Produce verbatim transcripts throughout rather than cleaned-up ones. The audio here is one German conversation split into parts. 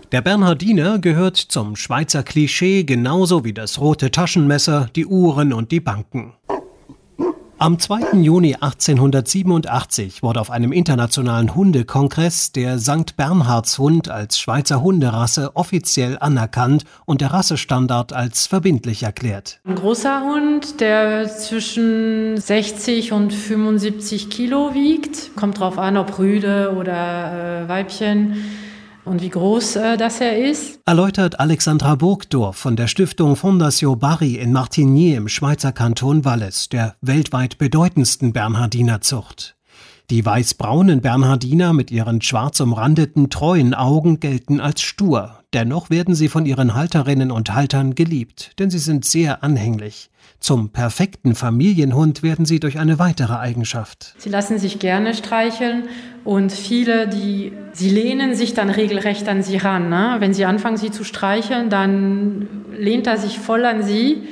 Der Bernhardiner gehört zum Schweizer Klischee genauso wie das rote Taschenmesser, die Uhren und die Banken. Am zweiten Juni achtzehnhundertsiebenundachtzig wurde auf einem internationalen Hundekongress der Sankt Bernhardshund als Schweizer Hunderasse offiziell anerkannt und der Rassestandard als verbindlich erklärt. Ein großer Hund, der zwischen sechzig und fünfundsiebzig Kilo wiegt, kommt drauf an, ob Rüde oder äh, Weibchen. Und wie groß äh, das er ist. Erläutert Alexandra Burgdorf von der Stiftung Fondation Barry in Martigny im Schweizer Kanton Wallis, der weltweit bedeutendsten Bernhardinerzucht. Die weiß-braunen Bernhardiner mit ihren schwarz umrandeten, treuen Augen gelten als stur. Dennoch werden sie von ihren Halterinnen und Haltern geliebt, denn sie sind sehr anhänglich. Zum perfekten Familienhund werden sie durch eine weitere Eigenschaft. Sie lassen sich gerne streicheln und viele, die, sie lehnen sich dann regelrecht an sie ran. Ne? Wenn sie anfangen, sie zu streicheln, dann lehnt er sich voll an sie.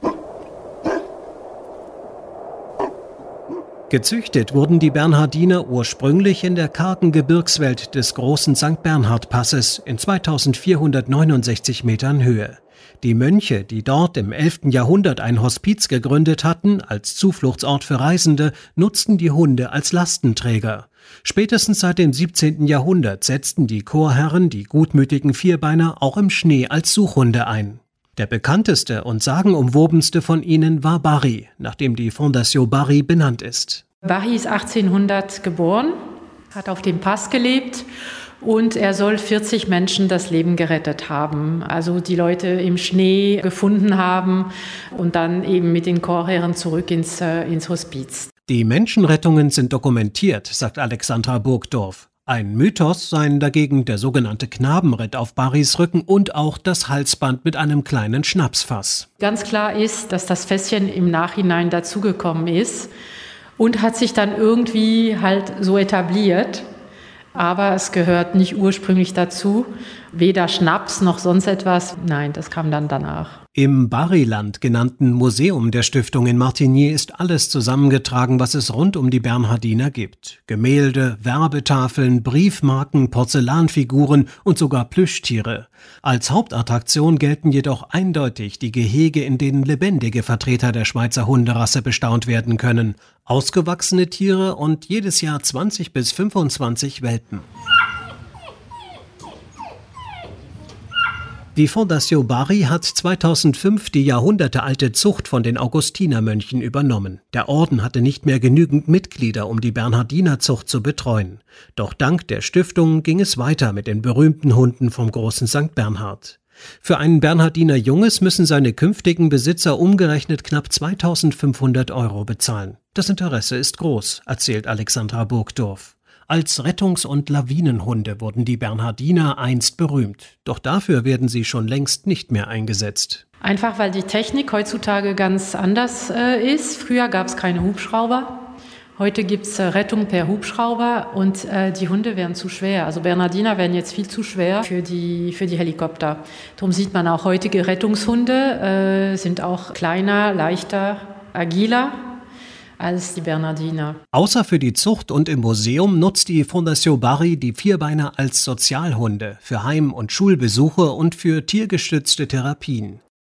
Gezüchtet wurden die Bernhardiner ursprünglich in der kargen Gebirgswelt des großen Sankt Bernhard-Passes in zweitausendvierhundertneunundsechzig Metern Höhe. Die Mönche, die dort im elften Jahrhundert ein Hospiz gegründet hatten, als Zufluchtsort für Reisende, nutzten die Hunde als Lastenträger. Spätestens seit dem siebzehnten Jahrhundert setzten die Chorherren die gutmütigen Vierbeiner auch im Schnee als Suchhunde ein. Der bekannteste und sagenumwobenste von ihnen war Barry, nachdem die Fondation Barry benannt ist. Barry ist achtzehnhundert geboren, hat auf dem Pass gelebt und er soll vierzig Menschen das Leben gerettet haben. Also die Leute im Schnee gefunden haben und dann eben mit den Chorherren zurück ins, äh, ins Hospiz. Die Menschenrettungen sind dokumentiert, sagt Alexandra Burgdorf. Ein Mythos seien dagegen der sogenannte Knabenritt auf Barrys Rücken und auch das Halsband mit einem kleinen Schnapsfass. Ganz klar ist, dass das Fässchen im Nachhinein dazugekommen ist und hat sich dann irgendwie halt so etabliert. Aber es gehört nicht ursprünglich dazu, weder Schnaps noch sonst etwas. Nein, das kam dann danach. Im Barryland genannten Museum der Stiftung in Martigny ist alles zusammengetragen, was es rund um die Bernhardiner gibt. Gemälde, Werbetafeln, Briefmarken, Porzellanfiguren und sogar Plüschtiere. Als Hauptattraktion gelten jedoch eindeutig die Gehege, in denen lebendige Vertreter der Schweizer Hunderasse bestaunt werden können. Ausgewachsene Tiere und jedes Jahr zwanzig bis fünfundzwanzig Welpen. Die Fondation Barry hat zweitausendfünf die jahrhundertealte Zucht von den Augustinermönchen übernommen. Der Orden hatte nicht mehr genügend Mitglieder, um die Bernhardinerzucht zu betreuen. Doch dank der Stiftung ging es weiter mit den berühmten Hunden vom großen Sankt Bernhard. Für einen Bernhardiner Junges müssen seine künftigen Besitzer umgerechnet knapp zweitausendfünfhundert Euro bezahlen. Das Interesse ist groß, erzählt Alexandra Burgdorf. Als Rettungs- und Lawinenhunde wurden die Bernhardiner einst berühmt. Doch dafür werden sie schon längst nicht mehr eingesetzt. Einfach weil die Technik heutzutage ganz anders äh, ist. Früher gab es keine Hubschrauber. Heute gibt es äh, Rettung per Hubschrauber und äh, die Hunde wären zu schwer. Also Bernhardiner wären jetzt viel zu schwer für die, für die Helikopter. Darum sieht man auch heutige Rettungshunde äh, sind auch kleiner, leichter, agiler als die Bernhardiner. Außer für die Zucht und im Museum nutzt die Fondation Barry die Vierbeiner als Sozialhunde für Heim- und Schulbesuche und für tiergestützte Therapien.